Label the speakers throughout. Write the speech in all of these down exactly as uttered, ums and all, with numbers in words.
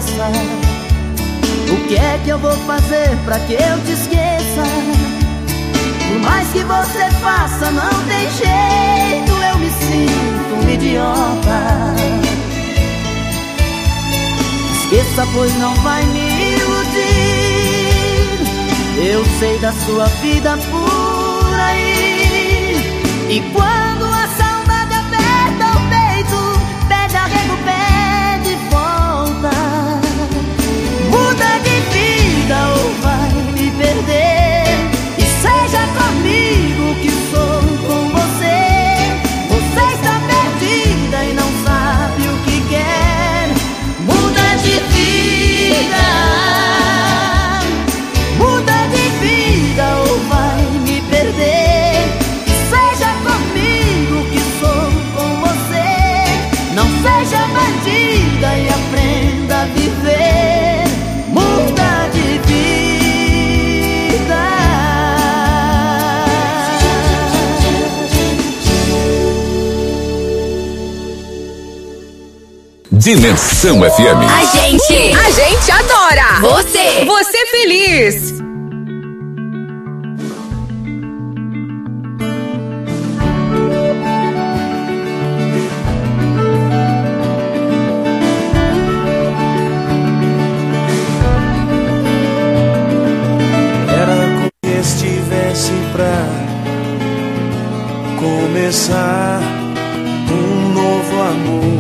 Speaker 1: cabeça. O que é que eu vou fazer pra que eu te esqueça? Por mais que você faça, não tem jeito, eu me sinto um idiota. Esqueça, pois não vai me iludir. Eu sei da sua vida por aí. E quando a saudade aperta o peito, pede arrego, pede volta. Muda de vida ou vai me perder. E seja comigo que sou com você. Você está perdida e não sabe o que quer. Muda de vida, muda de vida ou vai me perder. E seja comigo que sou com você. Não seja bandida e aprenda a viver. Muda de vida.
Speaker 2: Dimensão F M.
Speaker 3: A gente, a gente adora você, você feliz.
Speaker 4: Era como se estivesse pra começar um novo amor.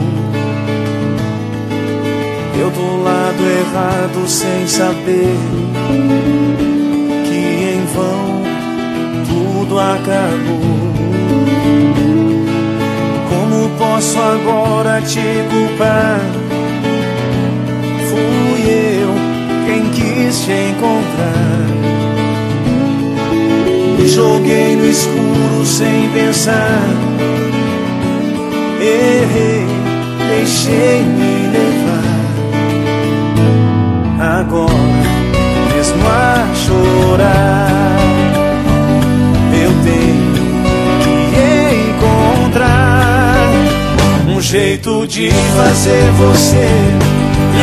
Speaker 4: Eu do lado errado sem saber que em vão tudo acabou. Como posso agora te culpar? Fui eu quem quis te encontrar. Me joguei no escuro sem pensar. Errei, deixei-me levar. Agora, mesmo a chorar, eu tenho que encontrar um jeito de fazer você me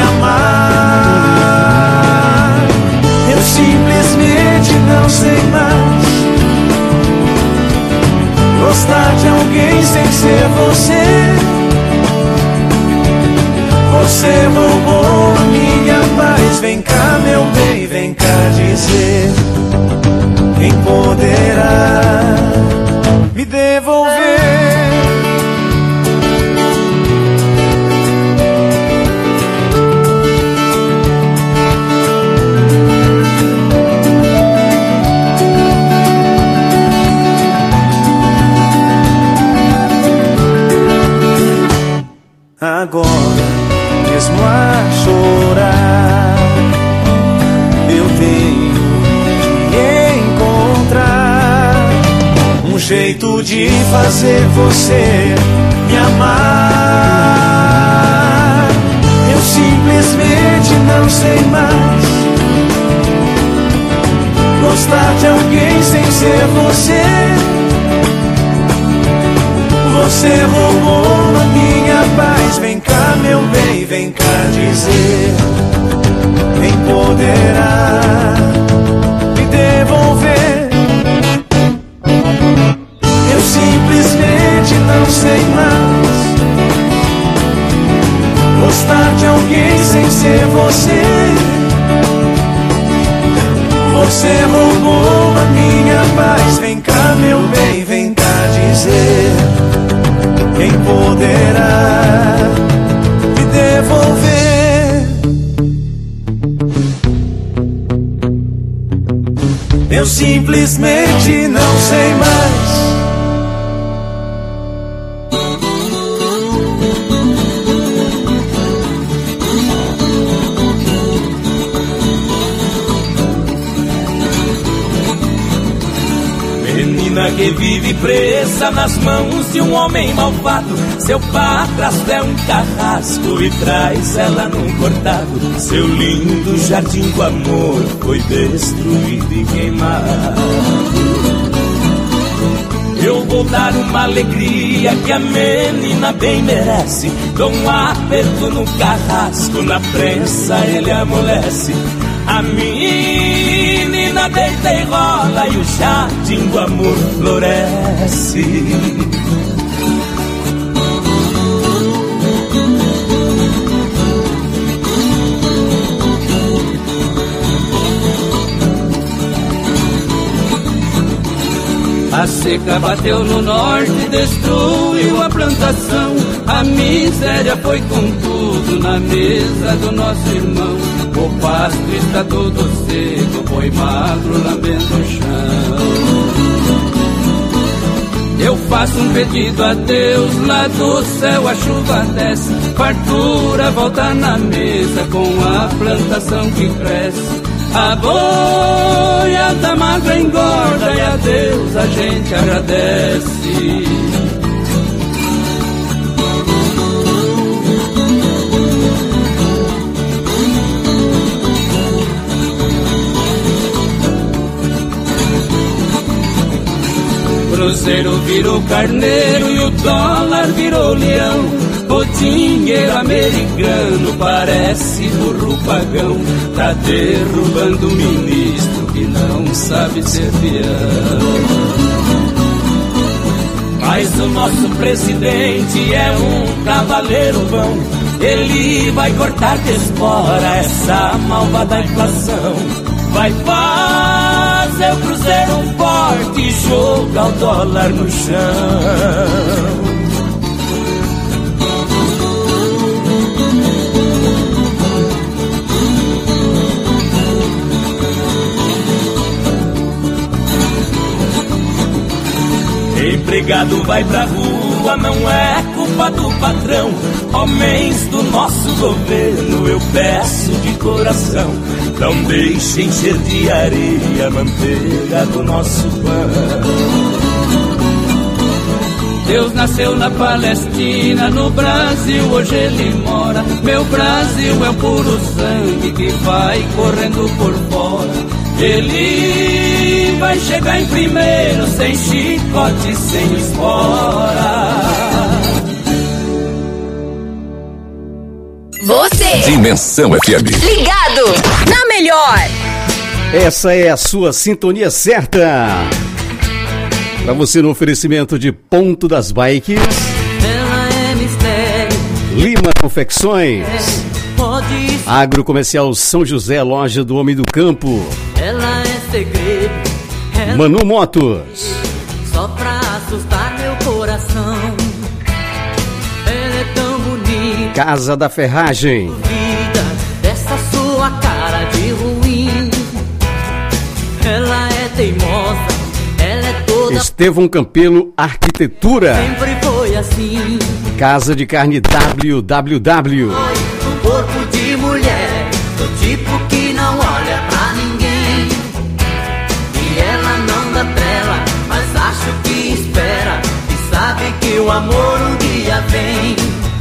Speaker 4: amar. Eu simplesmente não sei mais gostar de alguém sem ser você. Você roubou a minha paz. Vem cá, meu bem, vem cá dizer quem poderá me devolver. Agora, mesmo a chorar, eu tenho que encontrar um jeito de fazer você me amar. Eu simplesmente não sei mais gostar de alguém sem ser você. Você roubou a minha paz. Vem cá, meu bem, vem cá dizer quem poderá me devolver. Eu simplesmente não sei mais gostar de alguém sem ser você. Você roubou a minha paz. Vem cá, meu bem, vem cá dizer quem poderá me devolver. Eu simplesmente não sei mais.
Speaker 5: Menina que vive presa nas mãos de um homem malvado. Seu padrasto é um carrasco e traz ela num cortado. Seu lindo jardim do amor foi destruído e queimado. Eu vou dar uma alegria que a menina bem merece. Dou um aperto no carrasco, na prensa ele amolece. A menina deita e rola e o jardim do amor floresce.
Speaker 6: A seca bateu no norte, destruiu a plantação. A miséria foi com tudo na mesa do nosso irmão. O pasto está todo seco, boi magro lambendo o chão. Eu faço um pedido a Deus, lá do céu a chuva desce. Fartura volta na mesa com a plantação que cresce. A boiada magra engorda e a Deus a gente agradece. Cruzeiro virou carneiro e o dólar virou leão. O dinheiro americano parece burro pagão. Tá derrubando o ministro que não sabe ser peão.
Speaker 5: Mas o nosso presidente é um cavaleiro bom. Ele vai cortar de espora essa malvada inflação. Vai fazer o cruzeiro um forte e jogar o dólar no chão. Empregado vai pra rua, não é culpa do patrão. Homens do nosso governo, eu peço de coração, não deixem encher de areia a manteiga do nosso pão.
Speaker 6: Deus nasceu na Palestina, no Brasil hoje ele mora. Meu Brasil é o puro sangue que vai correndo por fora. Ele vai chegar em primeiro, sem chicote, sem espora.
Speaker 3: Você,
Speaker 2: Dimensão F M.
Speaker 3: ligado na melhor.
Speaker 7: Essa é a sua sintonia certa. Para você no oferecimento de Ponto das Bikes,
Speaker 1: Ela é mistério,
Speaker 7: Lima Confecções,
Speaker 1: pode ser.
Speaker 7: Agrocomercial São José, Loja do Homem do Campo,
Speaker 1: Ela é segredo, ela
Speaker 7: Manu Motos,
Speaker 1: só pra assustar meu coração. Ela é tão bonita,
Speaker 7: Casa da Ferragem,
Speaker 1: vida dessa sua cara de ruim. Ela é teimosa, ela é toda.
Speaker 7: Estevão Campelo Arquitetura,
Speaker 1: Sempre foi assim.
Speaker 7: Casa de Carne W W W,
Speaker 1: Um corpo de mulher, do tipo que não olha pra ninguém. E ela não dá trela, mas acho que espera. E sabe que o amor um dia vem.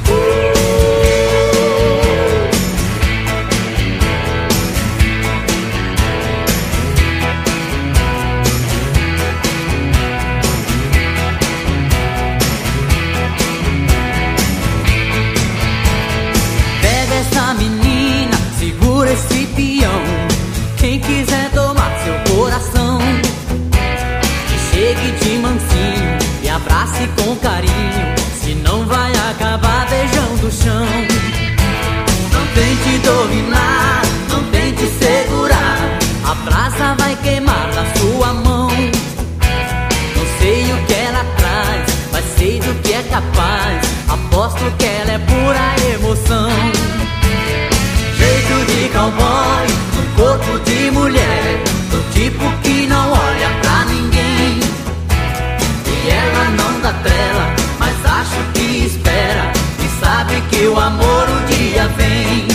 Speaker 1: Pega essa menina, segura esse peão. Quem quiser tomar seu coração, que chegue de mansinho e abrace com carinho, senão vai acabar beijando o chão. Não tente dominar, não tente segurar, a brasa vai queimar na sua mão. Não sei o que ela traz, mas sei do que é capaz. Aposto que ela é pura emoção. Jeito de cowboy, um corpo de mulher, do tipo que não olha pra ninguém. E ela não dá trela, mas acho que espera. E sabe que o amor um dia vem.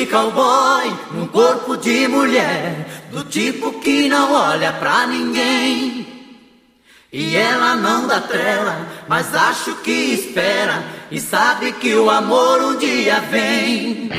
Speaker 1: cowboy num corpo de mulher, do tipo que não olha pra ninguém. E ela não dá trela, mas acho que espera e sabe que o amor um dia vem.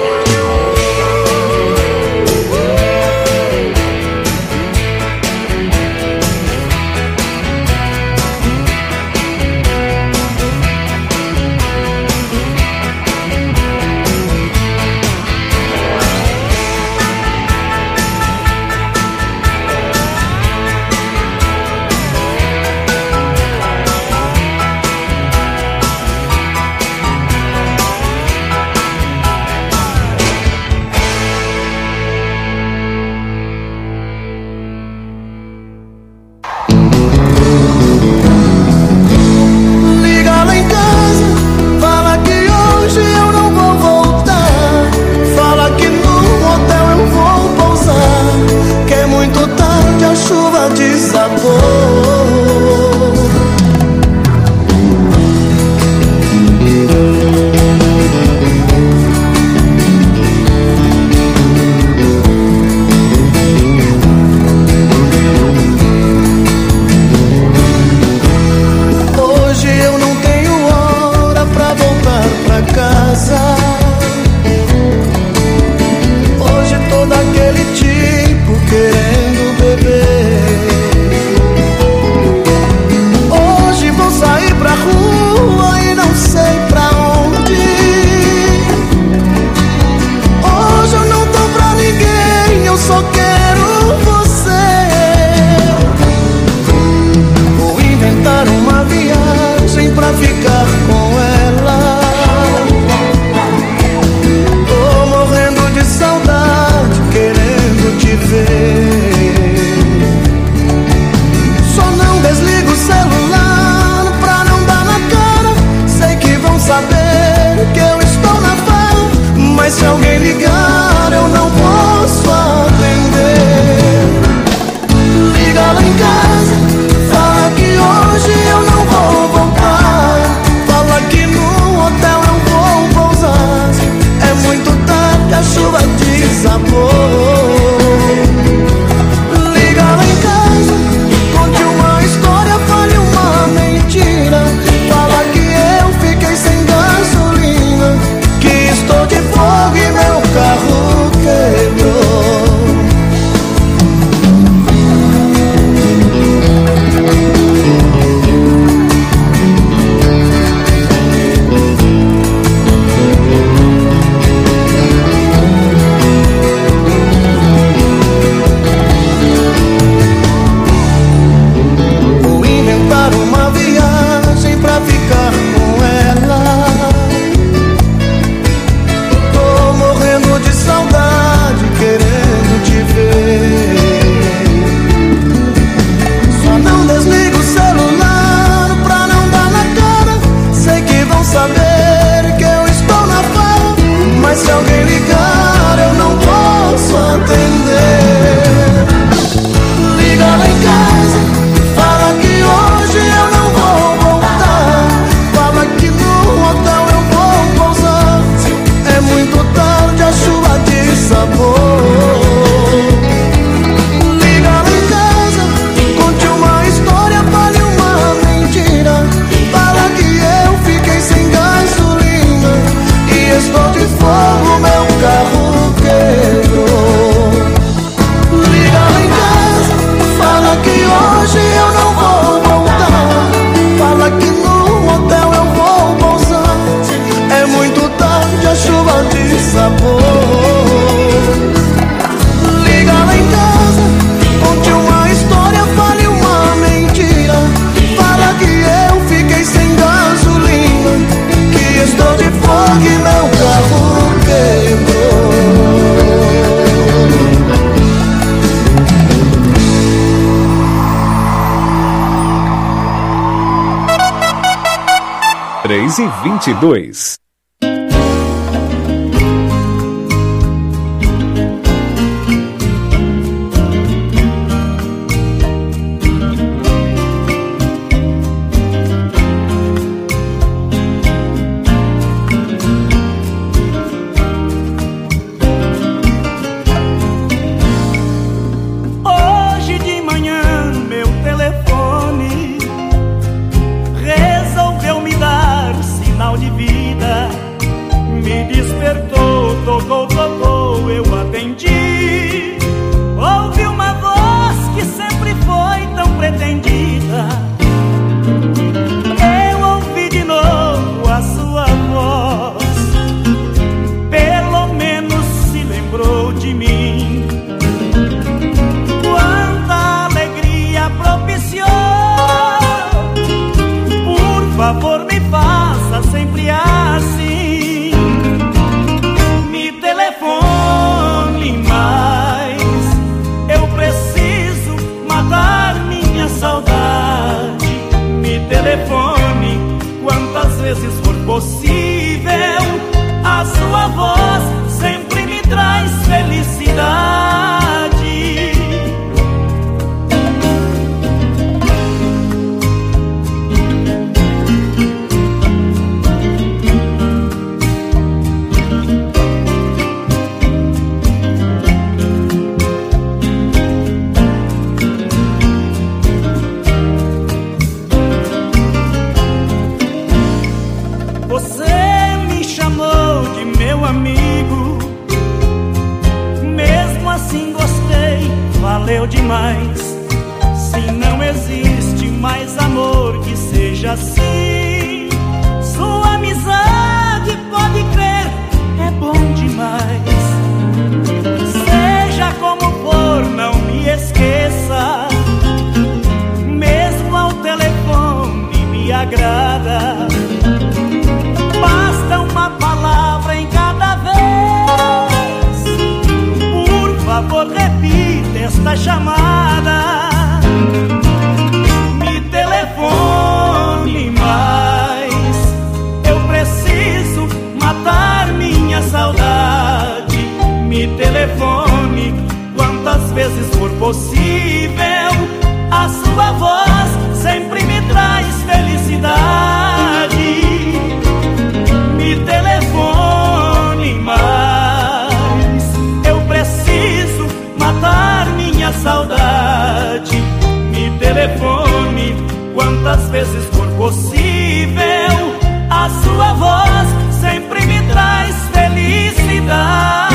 Speaker 2: três e vinte e dois.
Speaker 4: mais. Se não existe mais amor que seja assim, sua amizade, pode crer, é bom demais. Seja como for, não me esqueça, mesmo ao telefone me agrada. Basta uma palavra em cada vez, por favor repita esta chamada. Me telefone mais, eu preciso matar minha saudade. Me telefone quantas vezes for possível, a sua voz sempre me traz felicidade. Me telefone mais, eu preciso matar minha saudade. Me telefone quantas vezes for possível, a sua voz sempre me traz felicidade.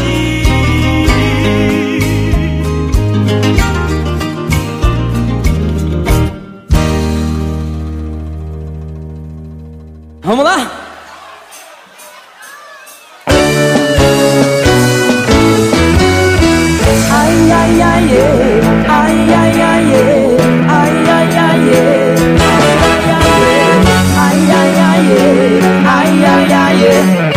Speaker 1: Vamos lá? Ai, ai, ai, é. Ai, ai, ai, é. Ai, ai, ai, é. Ai, ai, ai, é. Ai, ai, ai, é.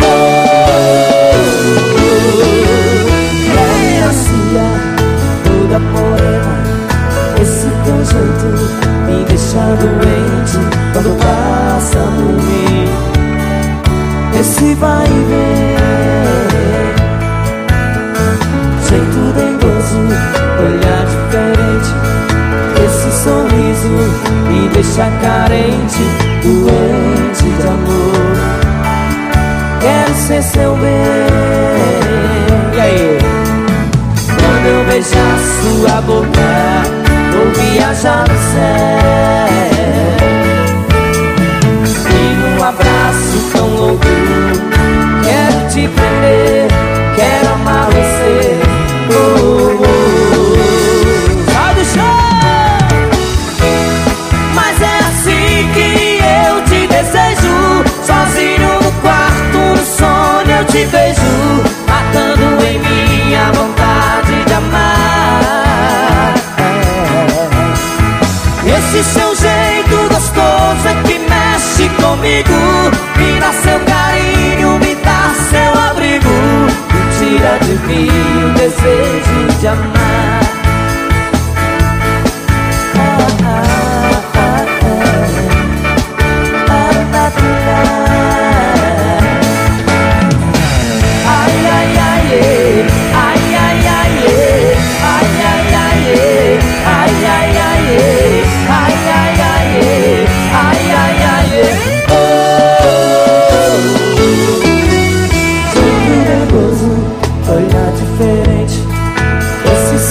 Speaker 1: É assim, toda morena, esse teu jeito me deixa doente quando passa por mim. Esse vai e vem, jeito dengoso, olhar diferente. Esse sorriso me deixa carente, doente de amor. Quero ser seu bem. E aí? Quando eu beijar sua boca, vou viajar no céu. E num abraço tão louco, quero te prender, quero amar você. Oh, oh, oh. Sai do chão! Mas é assim que eu te desejo, sozinho no quarto, no sonho eu te vejo, matando em mim a vontade de amar. Esse seu jeito gostoso é que mexe comigo, me dá seu carinho, me dá seu abrigo, e tira de mim o desejo de amar. Ah, ah, ah, ah, ah, ah, ah. Ai, ai, ai, é. Ai, ai, ai, é. Ai, ai, ai, é. Ai, ai, ai, é. Ai, ai, ai, é. Ai, ai, ai, é. Olhar diferente, esse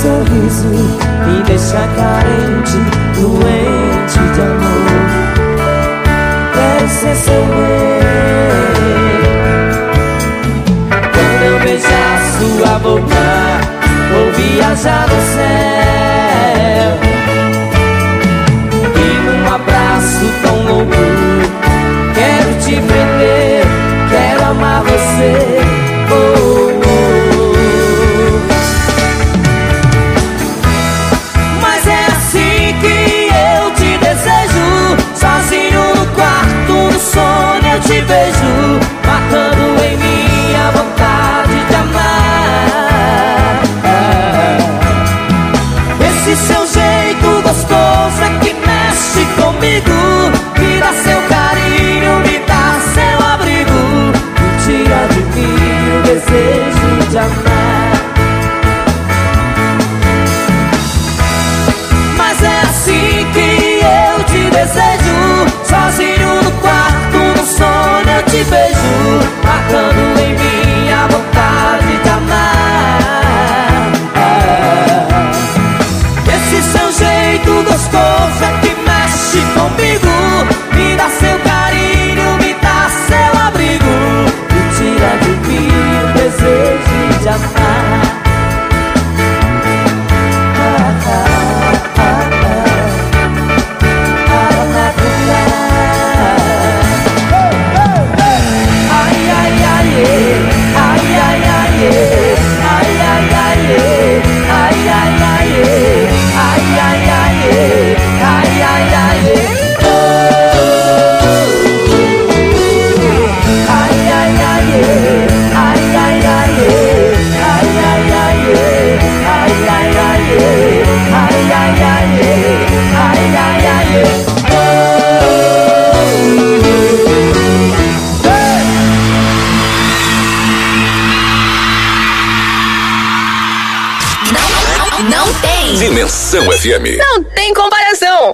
Speaker 2: Dimensão F M.
Speaker 3: Não tem comparação.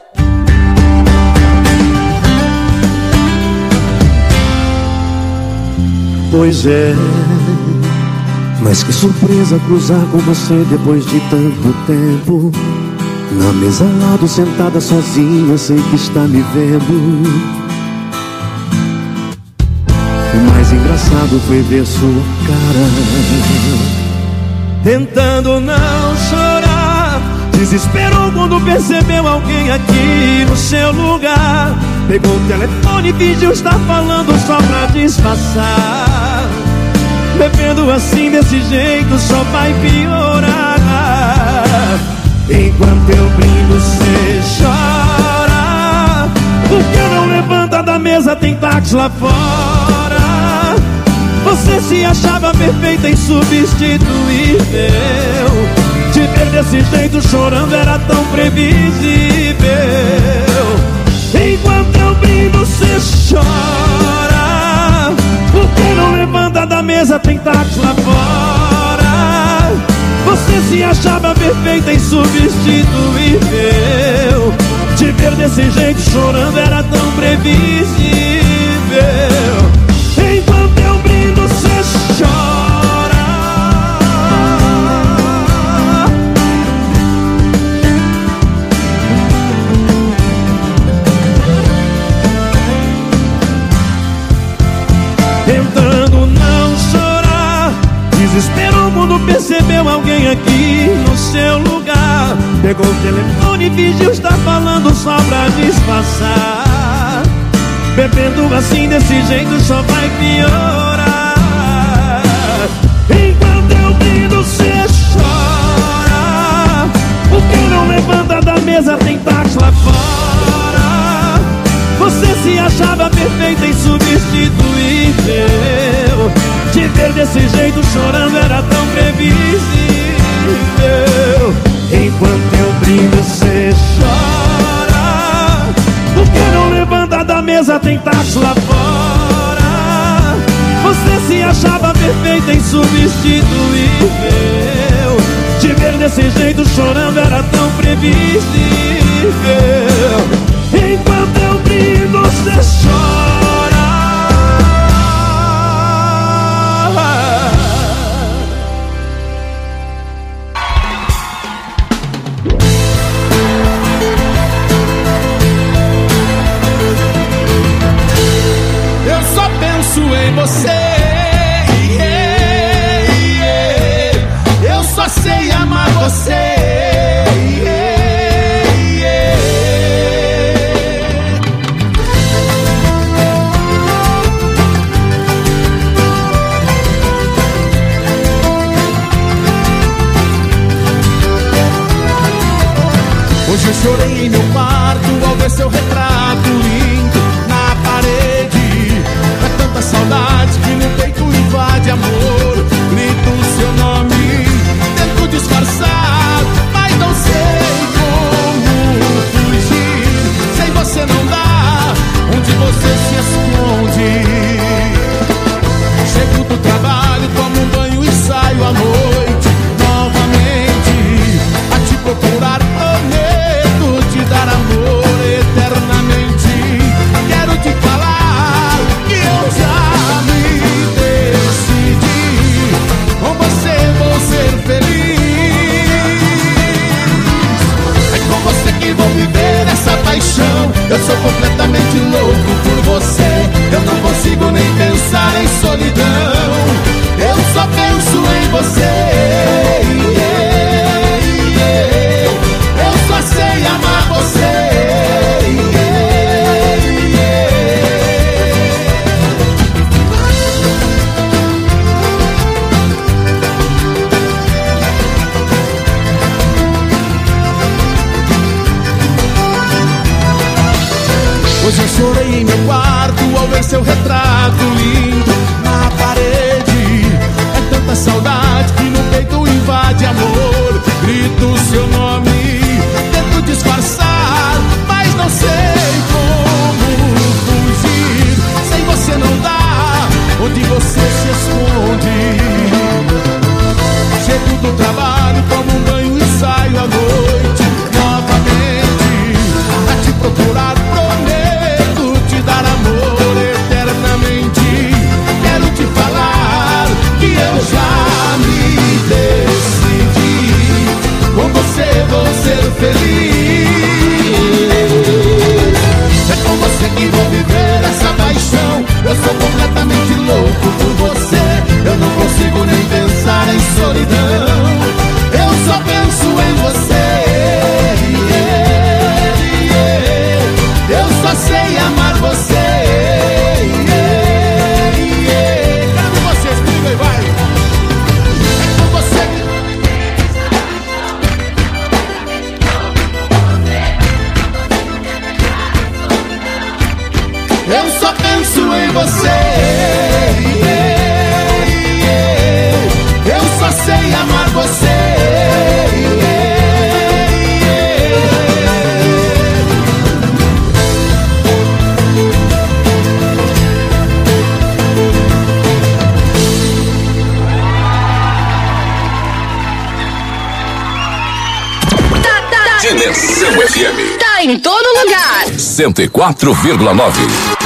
Speaker 8: Pois é, mas que surpresa cruzar com você depois de tanto tempo. Na mesa ao lado, sentada sozinha, sei que está me vendo. O mais engraçado foi ver sua cara,
Speaker 4: tentando não chorar. Desesperou quando percebeu alguém aqui no seu lugar. Pegou o telefone e fingiu estar falando só pra disfarçar. Bebendo assim desse jeito só vai piorar. Enquanto eu brindo cê chora. Por que não levanta da mesa, tem táxi lá fora. Você se achava perfeita, insubstituível. Te ver desse jeito chorando era tão previsível. Enquanto eu brindo cê chora. Por que não levanta da mesa, tem táxi lá fora. Você se achava perfeita, insubstituível. Te ver desse jeito chorando era tão previsível. Enquanto eu brindo cê chora. Tentando não chorar. Desesperou quando percebeu alguém aqui no seu lugar. Pegou o telefone e fingiu estar falando só pra disfarçar. Bebendo assim desse jeito só vai piorar. Enquanto eu brindo cê chora. Por que não levanta da mesa, tem táxi lá fora. Você se achava perfeita, insubstituível. Te ver desse jeito chorando era tão previsível. Enquanto eu brindo cê chora. Por que não levanta da mesa, tem táxi lá fora. Você se achava perfeita, insubstituível. Te ver desse jeito chorando era tão previsível. Enquanto eu brindo cê chora.
Speaker 5: Em você, yeah, yeah. Eu só sei amar você, yeah, yeah. Hoje eu chorei em meu quarto ao ver seu retrato lindo na parede. Tanta saudade que no peito invade amor. Grito o seu nome, tento disfarçar, mas não sei como fugir. Sem você não dá, onde você se esconde. Chego do trabalho, tomo um banho e saio à noite novamente a te procurar. Prometo te dar amor eternamente. Quero te falar que eu já me decidi. Com você vou ser feliz. É com você que vou viver essa paixão. Eu sou completamente louco por você. Eu não consigo nem pensar em solidão. Eu só penso em você, yeah, yeah. Eu só sei amar você, yeah, yeah. Hoje eu chorei em meu quarto ao ver seu retrato lindo na parede. É tanta saudade que no peito invade amor. Grito o seu nome, tento disfarçar, mas não sei como fugir. Sem você não dá, onde você se esconde. Chego do trabalho, tomo um banho e saio à noite
Speaker 2: Moção F M.
Speaker 3: Tá em todo lugar.
Speaker 2: cento e quatro vírgula nove.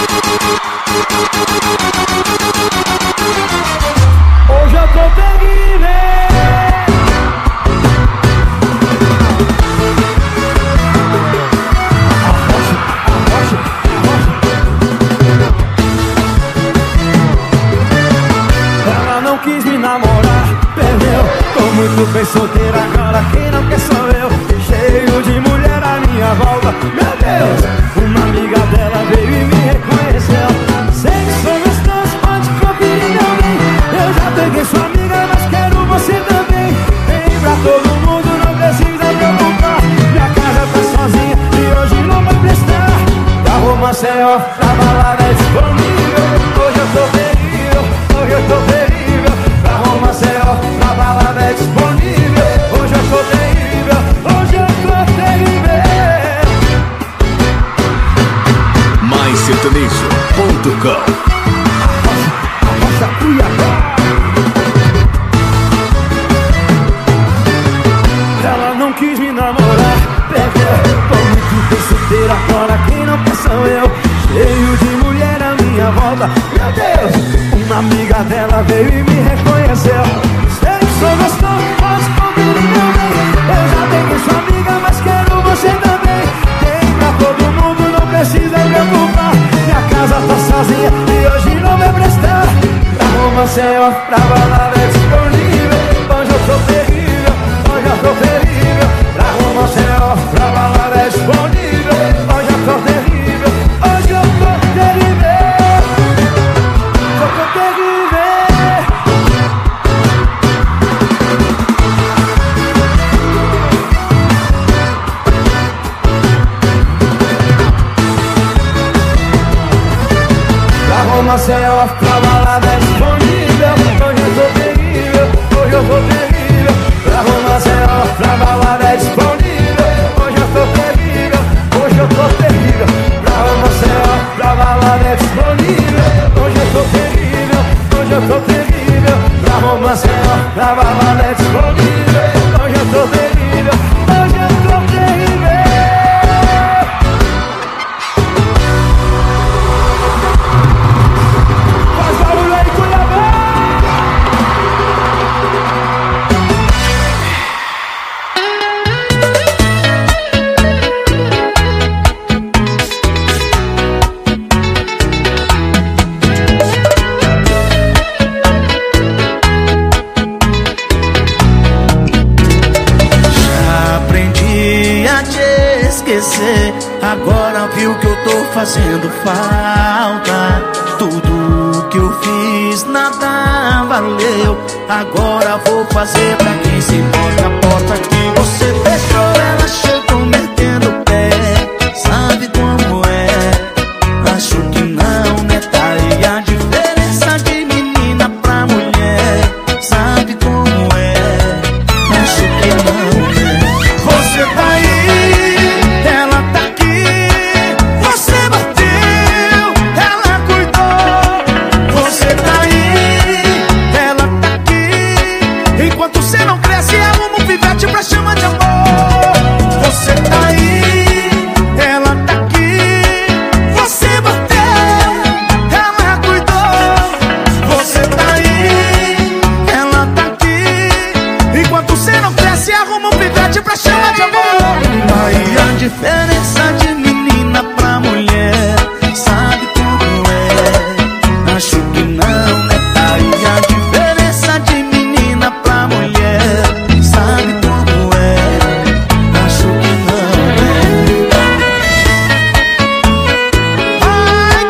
Speaker 4: Hoje eu tô terrível. Ela não quis me namorar, perdeu. Tô muito bem solteira agora, quem não quer sou eu. Cheio de mulher à minha volta, meu Deus. Uma amiga dela veio e me reconheceu. Sei que sou gostoso, pode conferir meu bem. Eu já peguei sua amiga, mas quero você também. Vem pra todo mundo, não precisa preocupar. Minha casa tá sozinha e hoje não vai prestar. Da romance é ó, da balada é disponível. Hoje eu tô terrível, hoje eu tô terrível. Da romance é ó, da balada é disponível. Hoje eu tô terrível, hoje eu tô terrível.
Speaker 2: mais sertanejo ponto com.
Speaker 4: Ela não quis me namorar, perdeu. Tô muito bem solteira agora, quem não quer sou eu. Cheio de mulher à minha volta, meu Deus. Uma amiga dela veio e me reconheceu. Sei que sou gostoso, posso conferir meu bem. Eu já peguei sua amiga, mas quero você também. Tem pra todo mundo, não precisa preocupar. Minha casa tá sozinha e hoje não vai prestar. Pra romance é ó, pra balada é disponível. Hoje eu tô terrível, hoje eu tô terrível. Pra romance é ó, pra balada é disponível. Hoje eu tô terrível, hoje eu tô terrível. Eu tô terrível. Pra romance é ó, pra balada é disponível. Hoje eu tô terrível, hoje eu tô terrível. Pra romance é ó, pra balada é disponível. Hoje eu tô terrível, hoje eu tô terrível. Pra romance é ó, pra balada é disponível. Hoje eu tô terrível, hoje eu tô terrível. Pra romance é ó, pra balada é disponível. Hoje eu tô terrível, hoje eu tô terrível. Faz barulho aí, Cuiabá!
Speaker 9: Já aprendi a te esquecer. Agora viu que eu tô fazendo falta. Tudo que eu fiz nada valeu. Agora vou fazer pra quem se importa. A porta que você fechou, ela chegou metendo o pé. Sabe como é? Acho que não, né? Tá aí a diferença de menina pra mulher. Sabe como é? Acho que não, né? Você tá aí, ela tá aqui. Você bateu, ela cuidou. Você tá aí, ela tá aqui. Enquanto você não cresce, arruma um pivete pra chamar de amor. Você tá aí, ela tá aqui. Você bateu, ela cuidou. Você tá aí, ela tá aqui. Enquanto você não cresce, arruma um pivete pra chamar de amor. Aí a diferença de menina pra mulher. Sabe como é? Acho que não, né? Aí a diferença de menina pra mulher. Sabe como é? Acho que não, né? Ai,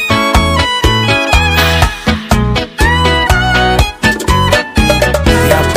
Speaker 9: e a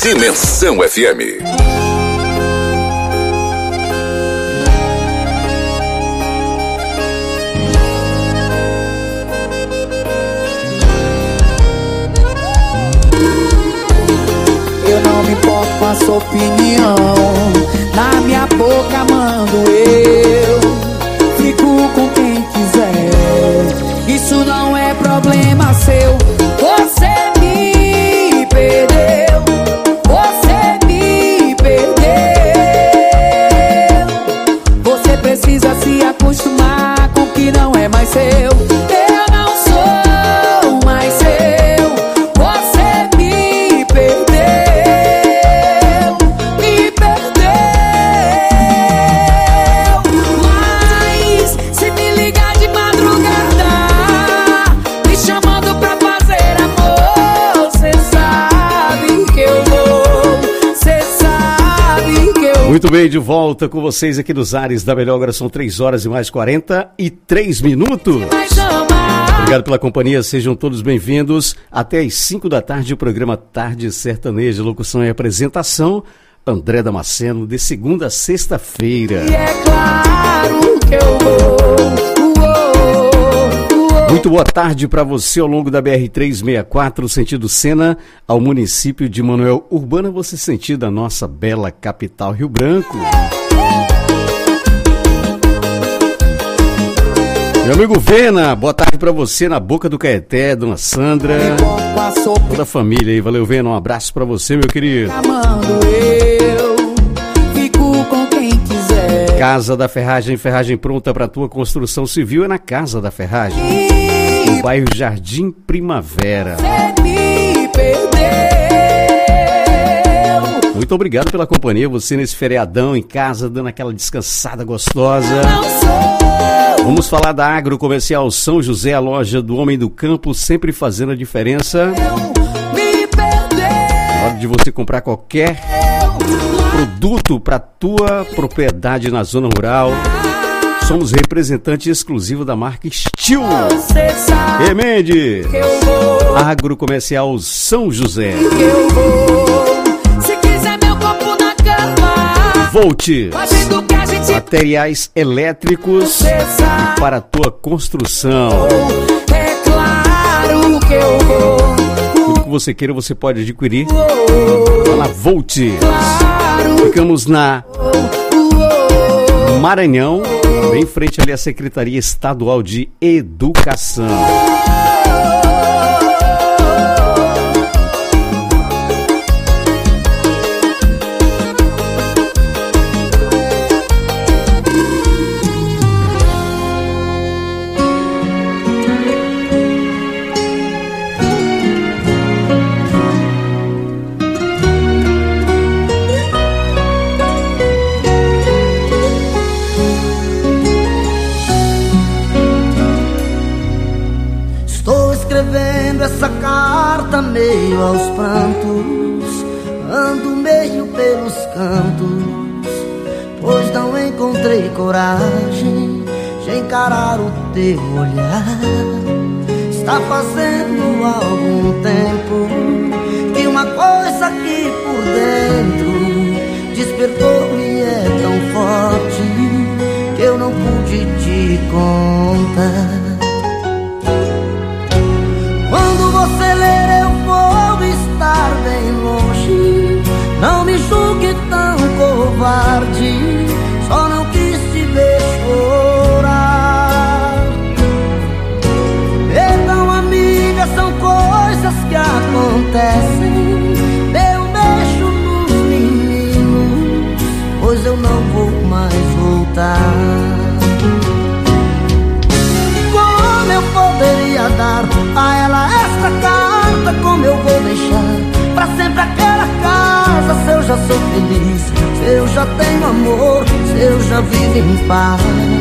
Speaker 2: Dimensão F M.
Speaker 10: Eu não me importo com a sua opinião, na minha boca mando eu, fico com quem quiser, isso não é problema seu. Você me perdeu, você me perdeu, você precisa se acostumar com o que não é mais seu. Eu não sou mais seu, você me perdeu, me perdeu. Mas se me ligar de madrugada, me chamando pra fazer amor, cê sabe que eu vou, cê sabe que eu vou.
Speaker 7: Muito bem, de volta com vocês aqui nos ares da melhor. Agora são três horas e mais quarenta e três minutos. Obrigado pela companhia, sejam todos bem-vindos. Até às cinco da tarde, o programa Tarde Sertaneja, locução e apresentação, André Damasceno, de segunda a sexta-feira.
Speaker 10: E é claro que eu vou, uou, uou.
Speaker 7: Muito boa tarde para você ao longo da B R trezentos e sessenta e quatro, sentido Sena, ao município de Manoel Urbana, você sentido a nossa bela capital Rio Branco. Meu amigo Vena, boa tarde pra você na Boca do Caeté, dona Sandra, toda a família aí, valeu Vena, um abraço pra você, meu querido.
Speaker 10: Eu fico com quem quiser.
Speaker 7: Casa da Ferragem, ferragem pronta pra tua construção civil é na Casa da Ferragem, no bairro Jardim Primavera.
Speaker 10: Você me perdeu.
Speaker 7: Muito obrigado pela companhia, você nesse feriadão em casa, dando aquela descansada gostosa.
Speaker 10: Não sou.
Speaker 7: Vamos falar da Agrocomercial São José, a loja do homem do campo, sempre fazendo a diferença.
Speaker 10: Me perdeu.
Speaker 7: Na hora de você comprar qualquer produto para tua propriedade na zona rural, somos representante exclusivo da marca Steel.
Speaker 10: Você sabe
Speaker 7: E Mendes,
Speaker 10: que eu vou,
Speaker 7: Agrocomercial São José.
Speaker 10: que eu vou. Se quiser meu corpo na cama,
Speaker 7: Volt,
Speaker 10: fazendo o que a gente
Speaker 7: materiais elétricos
Speaker 10: Você sabe,
Speaker 7: para a tua construção.
Speaker 10: é claro que eu vou.
Speaker 7: Tudo que você queira você pode adquirir
Speaker 10: Uou,
Speaker 7: lá na Volt.
Speaker 10: claro,
Speaker 7: Ficamos na
Speaker 10: uou.
Speaker 7: Maranhão, bem em frente ali à Secretaria Estadual de Educação.
Speaker 1: Essa carta meio aos prantos, ando meio pelos cantos, pois não encontrei coragem de encarar o teu olhar. Está fazendo algum tempo que uma coisa aqui por dentro despertou-me e é tão forte que eu não pude te contar. Quando você ler eu vou estar bem longe, não me julgue tão covarde, só não quis te ver chorar. Perdão amiga, são coisas que acontecem, dê um beijo nos meninos, pois eu não vou mais voltar. Como eu poderia dar a ela esta carta, como eu vou deixar pra sempre aquela casa, se eu já sou feliz, se eu já tenho amor, se eu já vivo em paz.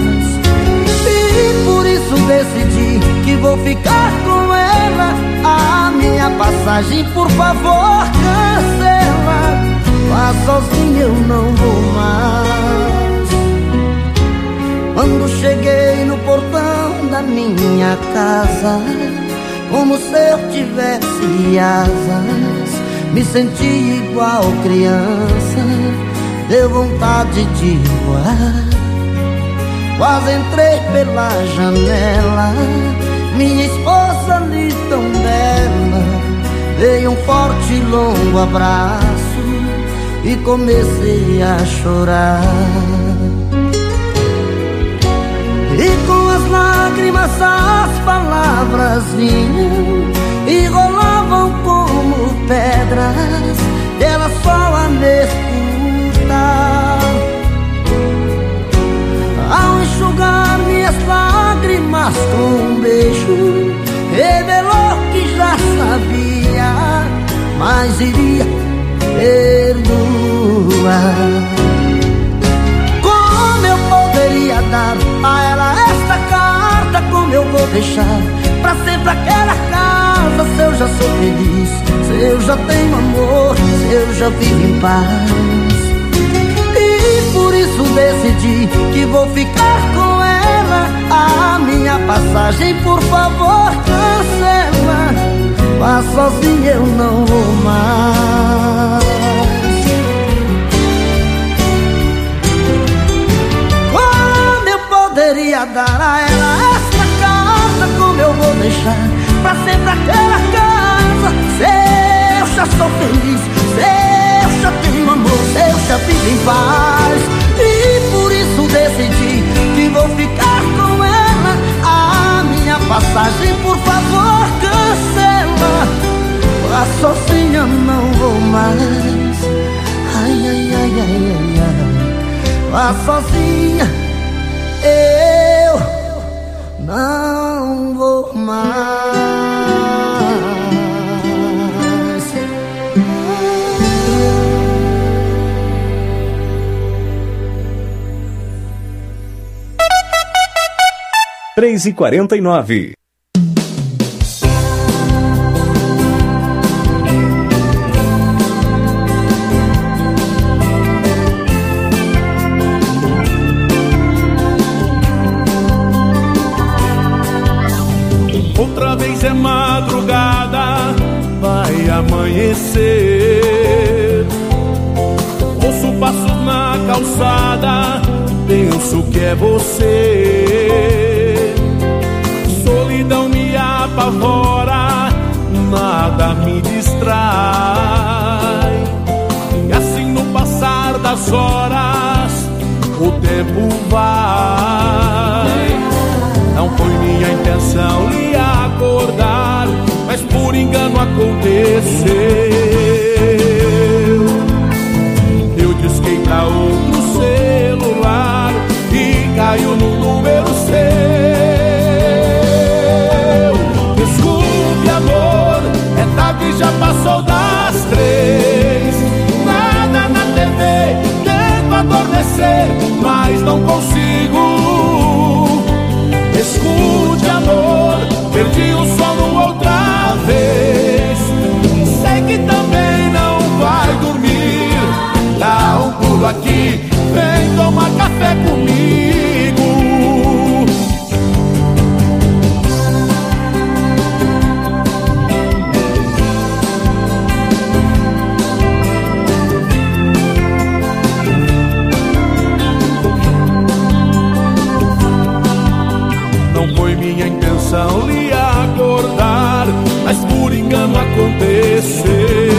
Speaker 1: E por isso decidi que vou ficar com ela. A minha passagem, por favor, cancela, vá sozinho, eu não vou mais. Quando cheguei no portão da minha casa, como se eu tivesse asas, me senti igual criança, deu vontade de voar. Quase entrei pela janela, minha esposa ali tão bela. Dei um forte e longo abraço e comecei a chorar. E com as lágrimas as palavras vinham e rolavam como pedras, ela só a me escutar. Ao enxugar minhas lágrimas com um beijo, revelou que já sabia, mas iria perdoar. Como eu poderia dar a ela esta carta? Como eu vou deixar pra sempre aquela casa? Se eu já sou feliz, se eu já tenho amor, se eu já vivo em paz. E por isso decidi que vou ficar com ela. A minha passagem, por favor, cancela. Vá sozinha, eu não vou mais. Como eu poderia dar a ela esta carta? Como eu vou deixar pra sempre aquela casa? Se eu já sou feliz, se eu já tenho amor, se eu já vivo em paz. E por isso decidi que vou ficar com ela. A minha passagem, por favor, cancela. Vá sozinha, não vou mais. Ai, ai, ai, ai, ai, ai. Vá sozinha, eu não vou mais.
Speaker 11: três e quarenta e nove.
Speaker 4: Outra vez é madrugada, vai amanhecer. Ouço passos na calçada, penso que é você. Solidão me apavora, nada me distrai. E assim no passar das horas, o tempo vai. Não foi minha intenção lhe acordar, mas por engano aconteceu. Eu disquei pra outro celular e caiu no número seu. Desculpe, amor, é tarde, já passou das três. Nada na T V, tento adormecer, mas não consigo. Escute, amor, perdi o sono outra vez. Sei que também não vai dormir. Dá um pulo aqui, vem tomar café comigo. Não foi minha intenção lhe acordar, mas por engano aconteceu.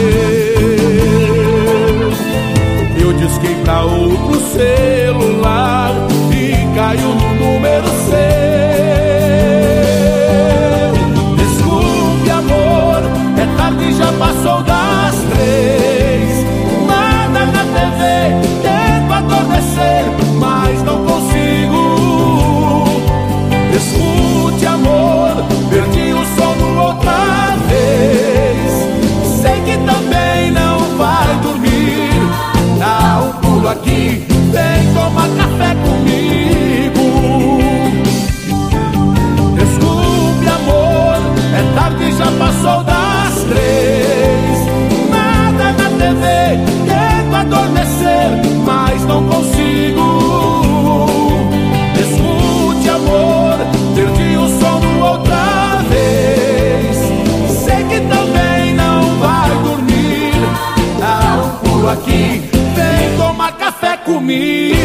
Speaker 4: Eu disquei pra outro celular e caiu no número seu. Desculpe, amor, é tarde, já passou das três. Nada na T V, tento adormecer, mas não consigo. Escute, amor, perdi o sono outra vez. Sei que também não vai dormir. Dá um pulo aqui, vem tomar café comigo.
Speaker 6: comigo.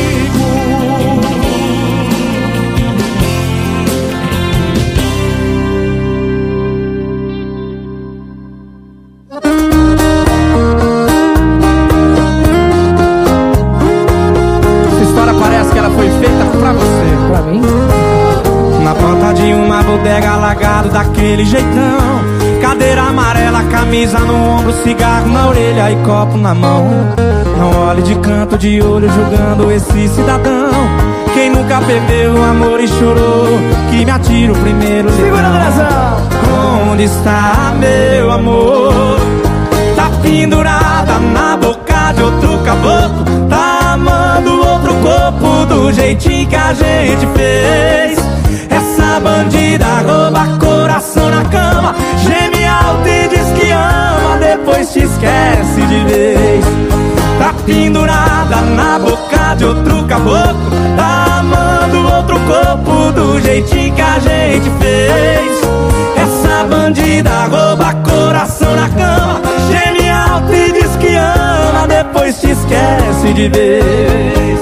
Speaker 12: Essa história parece que ela foi feita pra você.
Speaker 10: Pra mim?
Speaker 12: Na porta de uma bodega, alagado daquele jeitão, cadeira amarela, camisa no ombro, cigarro na orelha e copo na mão. Não olhe de canto de olho julgando esse cidadão. Quem nunca perdeu o amor e chorou, que me atira o primeiro litrão. Onde está meu amor? Tá pendurada na boca de outro caboclo, tá amando outro corpo do jeitinho que a gente fez. Essa bandida rouba coração na cama, geme alto e diz que ama, depois te esquece de vez. Tá pendurada na boca de outro caboclo, tá amando outro corpo do jeitinho que a gente fez. Essa bandida rouba coração na cama, geme alto e diz que ama, depois te esquece de vez.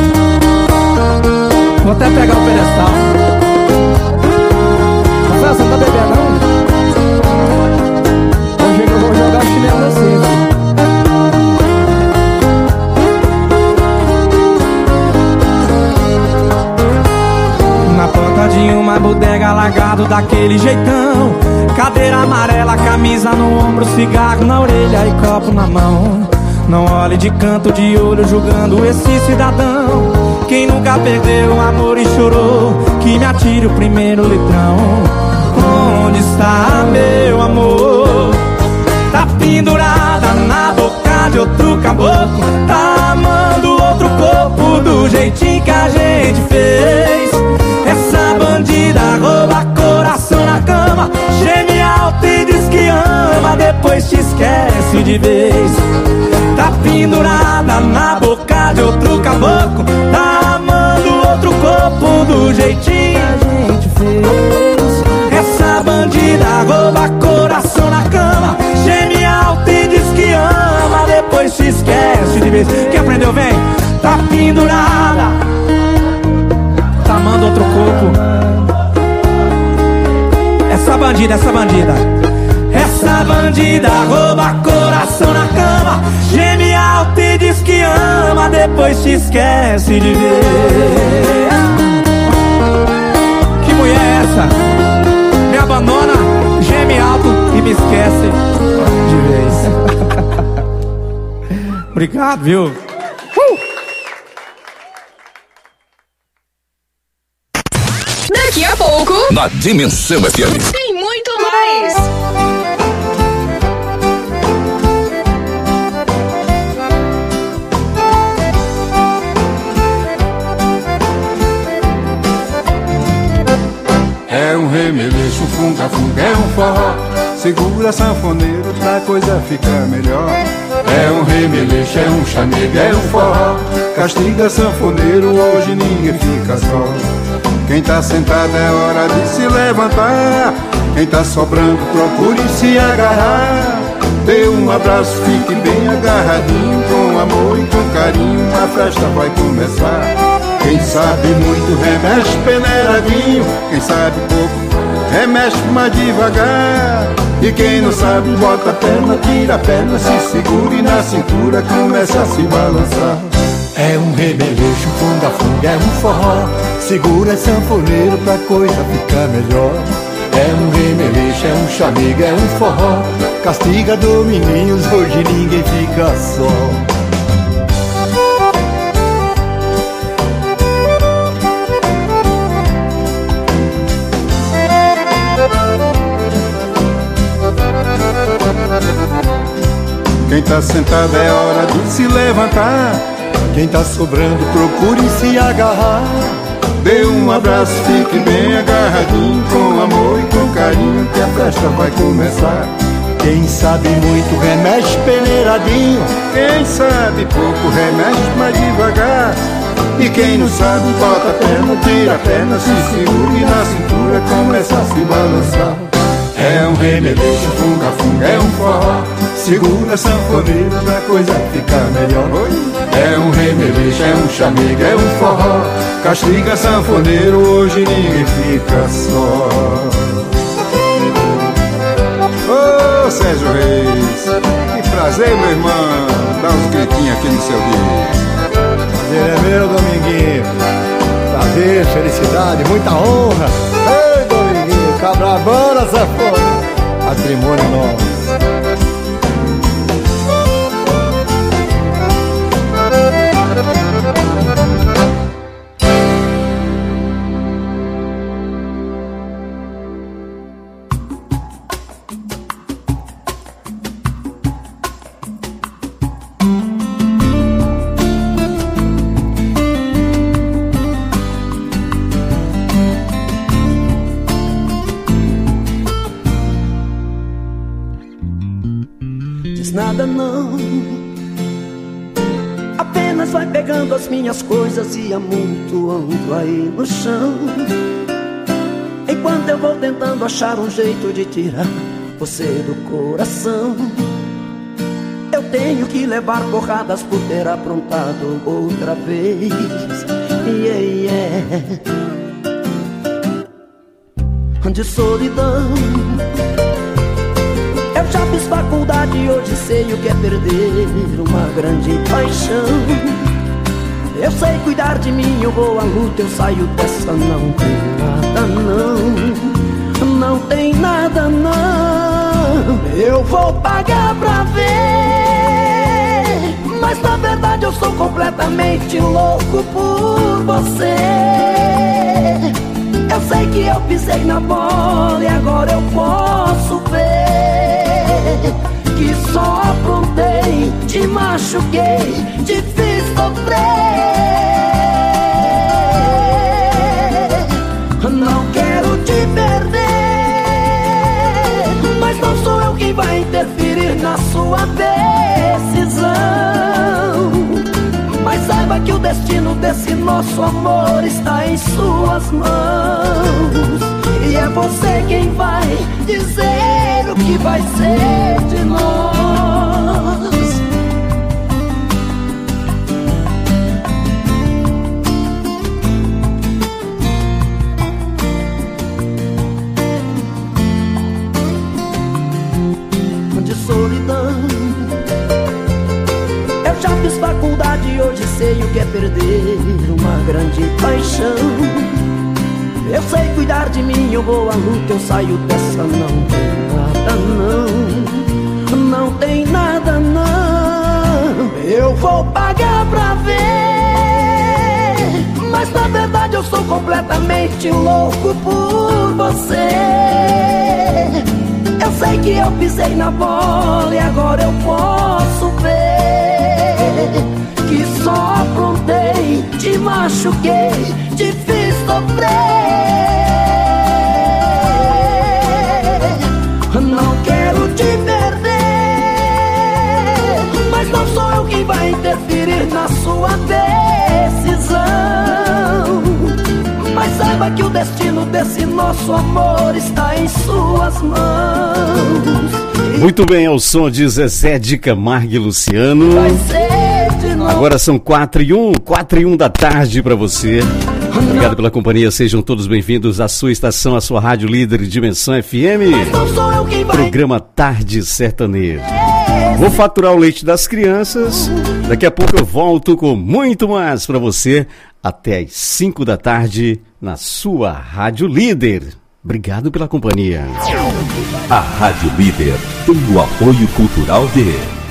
Speaker 12: Vou até pegar o pedestal. Você não tá bebendo, não? Hoje eu vou jogar chinelo assim. Na porta de uma bodega, alagado daquele jeitão, cadeira amarela, camisa no ombro, cigarro na orelha e copo na mão. Não olhe de canto de olho julgando esse cidadão. Quem nunca perdeu o amor e chorou, que me atire o primeiro litrão. Onde está meu amor? Tá pendurada na boca de outro caboclo, tá amando outro corpo do jeitinho que a gente fez. Essa bandida rouba coração na cama, geme alto e diz que ama, depois te esquece de vez. Tá pendurada na boca de outro caboclo, tá amando outro corpo do jeitinho que a gente fez. Essa bandida rouba coração na cama, geme alto e diz que ama, depois te esquece de vez. Quem aprendeu vem. Tá pendurada, tá amando outro corpo. Essa bandida, essa bandida, essa bandida rouba coração na cama, geme alto e diz que ama, depois te esquece de ver. Que mulher é essa? Me abandona, geme alto e me esquece de vez. Obrigado, viu? Uh!
Speaker 3: Daqui a pouco,
Speaker 2: na Dimensão F M,
Speaker 3: tem muito mais.
Speaker 13: É um remeleixo, um funga-funga, é um forró. Segura sanfoneiro pra coisa ficar melhor. É um remeleixo, é um chamego, é um forró. Castiga sanfoneiro, hoje ninguém fica só. Quem tá sentado é hora de se levantar. Quem tá sobrando procure se agarrar. Dê um abraço, fique bem agarradinho. Com amor e com carinho a festa vai começar. Quem sabe muito remexe peneiradinho, quem sabe pouco remexe mais devagar. E quem não sabe bota a perna, tira a perna, se segura e na cintura começa a se balançar.
Speaker 14: É um remeleixo, funga-funga, é um forró. Segura sanfoneiro pra coisa ficar melhor. É um remeleixo, é um chamego, é um forró. Castiga domininhos, hoje ninguém fica só.
Speaker 13: Quem tá sentado é hora de se levantar.
Speaker 14: Quem tá sobrando procure se agarrar.
Speaker 13: Dê um abraço, fique bem agarradinho. Com amor e com carinho que a festa vai começar.
Speaker 14: Quem sabe muito remexe peneiradinho.
Speaker 13: Quem sabe pouco remexe mais devagar. E quem não sabe bota a perna, tira a perna, se segura e na cintura começa a se balançar. É um remeleixo, funga-funga, é um forró.
Speaker 14: Segura sanfoneiro pra coisa ficar melhor.
Speaker 13: É um remeleixo, é chamego, é um forró. Castiga sanfoneiro, hoje ninguém fica só. Ô Sérgio Reis, que prazer, meu irmão. Dá uns gritinhos aqui no seu disco.
Speaker 15: Prazer é meu, Dominguinho. Prazer, felicidade, muita honra. Ei, Dominguinho, cabrabana, sanfona. Patrimônio nosso.
Speaker 1: Nada não, apenas vai pegando as minhas coisas e amontoando aí no chão. Enquanto eu vou tentando achar um jeito de tirar você do coração, eu tenho que levar porradas por ter aprontado outra vez. Yeah, yeah. De solidão eu já fiz faculdade e hoje sei o que é perder uma grande paixão. Eu sei cuidar de mim, eu vou à luta, eu saio dessa. Não tem nada não, não tem nada não. Eu vou pagar pra ver, mas na verdade eu sou completamente louco por você. Eu sei que eu pisei na bola e agora eu posso ver que só aprontei, te machuquei, te fiz sofrer. Não quero te perder, mas não sou eu quem vai interferir na sua decisão. Mas saiba que o destino desse nosso amor está em suas mãos. E é você quem vai dizer o que vai ser de nós. De solidão eu já fiz faculdade e hoje sei o que é perder uma grande paixão. Eu sei cuidar de mim, eu vou à luta, eu saio dessa. Não tem nada não, não tem nada não. Eu vou pagar pra ver, mas na verdade eu sou completamente louco por você. Eu sei que eu pisei na bola e agora eu posso ver que só aprontei, te machuquei, te fiz sofrer. Não quero te perder, mas não sou eu quem vai interferir na sua decisão. Mas saiba que o destino desse nosso amor está em suas mãos.
Speaker 7: Muito bem, ao som de Zezé de Camargo e Luciano.
Speaker 1: Vai ser de novo.
Speaker 7: Agora são quatro e um, quatro e um da tarde para você. Obrigado pela companhia, sejam todos bem-vindos à sua estação, à sua rádio líder Dimensão F M. Programa Tarde Sertanejo. Vou faturar o leite das crianças. Daqui a pouco eu volto com muito mais para você até às cinco da tarde na sua rádio líder. Obrigado pela companhia.
Speaker 11: A Rádio Líder tem o apoio cultural de...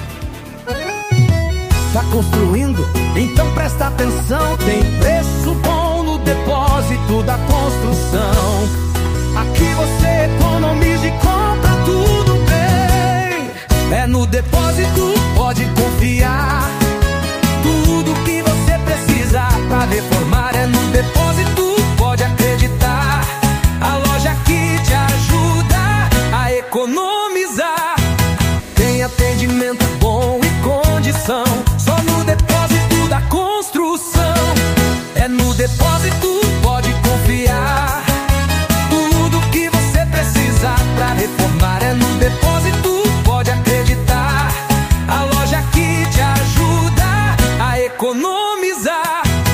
Speaker 10: Tá construindo? Então presta atenção, tem preço bom no depósito da construção. Aqui você economiza e compra tudo bem. É no depósito, pode confiar. Tudo que você precisa pra reformar é no depósito, pode acreditar. A loja que te ajuda a economizar. Tem atendimento bom e condição. Só no depósito da construção. É no depósito, pode confiar. Tudo que você precisa pra reformar é no depósito, pode acreditar. A loja que te ajuda a economizar.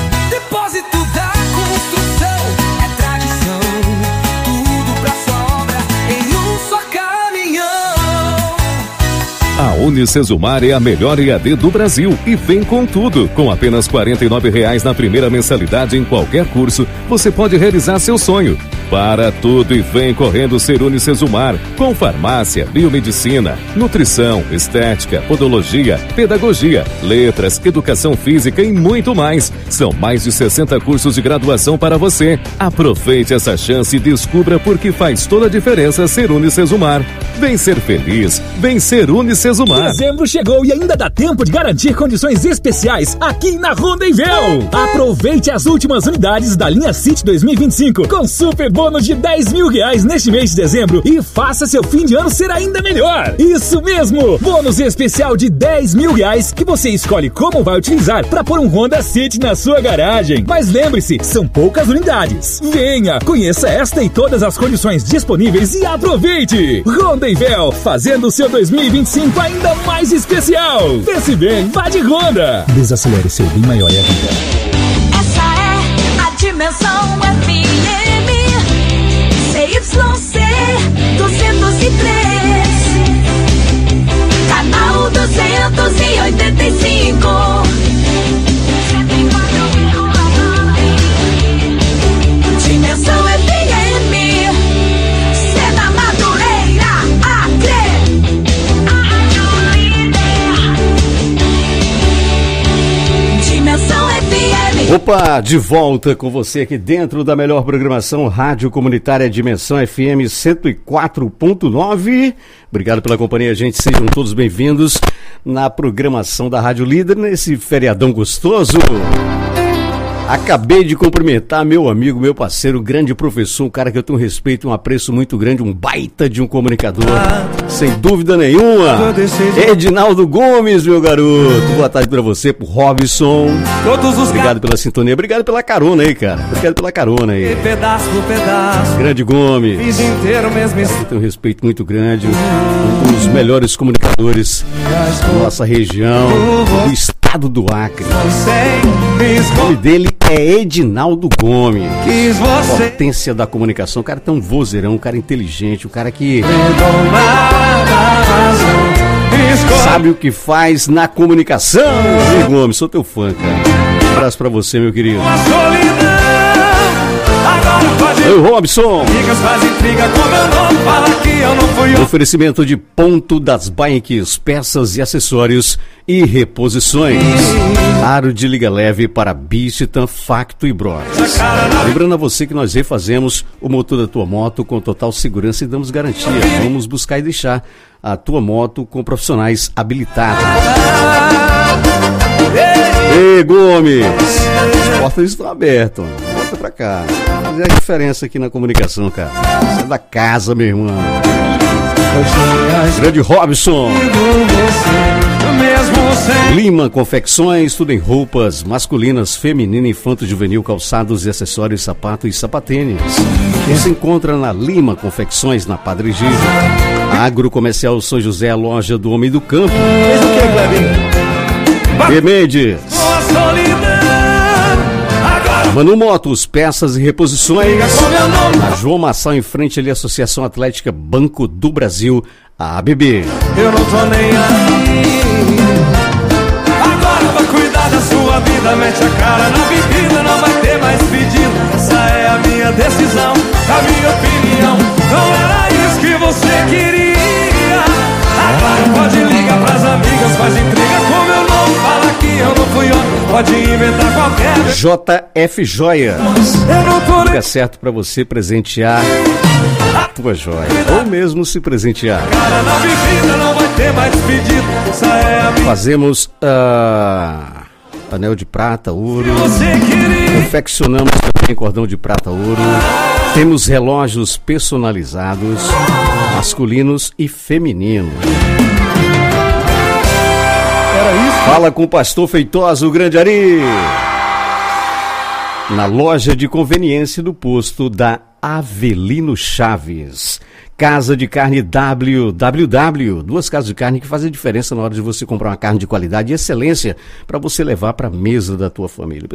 Speaker 16: Unicesumar é a melhor E A D do Brasil e vem com tudo. Com apenas quarenta e nove reais na primeira mensalidade em qualquer curso, você pode realizar seu sonho. Para tudo e vem correndo ser Unicesumar, com farmácia, biomedicina, nutrição, estética, podologia, pedagogia, letras, educação física e muito mais. São mais de sessenta cursos de graduação para você. Aproveite essa chance e descubra por que faz toda a diferença ser Unicesumar. Vem ser feliz, vem ser Unicesumar.
Speaker 17: Dezembro chegou e ainda dá tempo de garantir condições especiais aqui na Rondevel. Aproveite as últimas unidades da linha City dois mil e vinte e cinco com super bônus de dez mil reais neste mês de dezembro e faça seu fim de ano ser ainda melhor. Isso mesmo, bônus especial de dez mil reais que você escolhe como vai utilizar para pôr um Honda City na sua garagem. Mas lembre-se, são poucas unidades. Venha, conheça esta e todas as condições disponíveis e aproveite. Rondevel, fazendo o seu dois mil e vinte e cinco ainda mais especial. Pense bem, vá de Honda. Desacelere, seu bem maior é a vida.
Speaker 18: Essa é a Dimensão F M C Y C duzentos e três, canal duzentos e oitenta e cinco. Dimensão F M, Seda Madureira, Acre. Dimensão F M.
Speaker 7: Opa, de volta com você aqui dentro da melhor programação Rádio Comunitária Dimensão F M cento e quatro ponto nove. Obrigado pela companhia, gente. Sejam todos bem-vindos na programação da Rádio Líder nesse feriadão gostoso. Acabei de cumprimentar meu amigo, meu parceiro, grande professor, um cara que eu tenho um respeito e um apreço muito grande, um baita de um comunicador, sem dúvida nenhuma. Edinaldo Gomes, meu garoto. Boa tarde pra você, pro Robson. Obrigado pela sintonia, obrigado pela carona aí, cara. Obrigado pela carona aí.
Speaker 12: Pedaço por pedaço.
Speaker 7: Grande Gomes.
Speaker 12: Fiz inteiro mesmo.
Speaker 7: Eu tenho um respeito muito grande, um dos melhores comunicadores da nossa região, do estado do Acre. O nome dele é Edinaldo Gomes. Potência da comunicação, um cara tão vozeirão, um cara inteligente, um cara que sabe o que faz na comunicação. Ei, Gomes, sou teu fã, cara. Um abraço pra você, meu querido. Oi, Robson. Oferecimento de Ponto das Bikes, peças e acessórios e reposições. Aro de liga leve para Bichitan, Facto e Bros. Lembrando a você que nós refazemos o motor da tua moto com total segurança e damos garantia. Vamos buscar e deixar a tua moto com profissionais habilitados. Ei, Gomes, as portas estão abertas. Volta pra cá. Fazer a diferença aqui na comunicação, cara. Você é da casa, meu irmão. Grande Robson. Lima Confecções, tudo em roupas masculinas, feminina, infanto, juvenil, calçados e acessórios, sapato e sapatênis. Você encontra na Lima Confecções, na Padre Gil. Agrocomercial São José, a loja do Homem do Campo. E Mendes. Manu Motos, peças e reposições. A João Massal, em frente ali à Associação Atlética Banco do Brasil, a A B B.
Speaker 12: Eu não tô nem aí. Agora pra cuidar da sua vida, mete a cara na bebida, não vai ter mais pedido. Essa é a minha decisão, a minha opinião. Não era isso que você queria. Agora pode ligar pras amigas, faz intriga com meu nome, fala que eu não fui ó. Pode inventar qualquer.
Speaker 7: J F Joias. Fica certo pra você presentear a tua joia, ou mesmo se presentear.
Speaker 12: Cara na bebida, não vai ter mais pedido. Essa é a minha.
Speaker 7: Fazemos uh, anel de prata, ouro. Confeccionamos também cordão de prata, ouro. Temos relógios personalizados, masculinos e femininos.
Speaker 12: Era isso?
Speaker 7: Fala com o Pastor Feitosa, o Grande Ari. Na loja de conveniência do posto da Avelino Chaves. Casa de Carne W W W. Duas casas de carne que fazem diferença na hora de você comprar uma carne de qualidade e excelência para você levar para a mesa da tua família.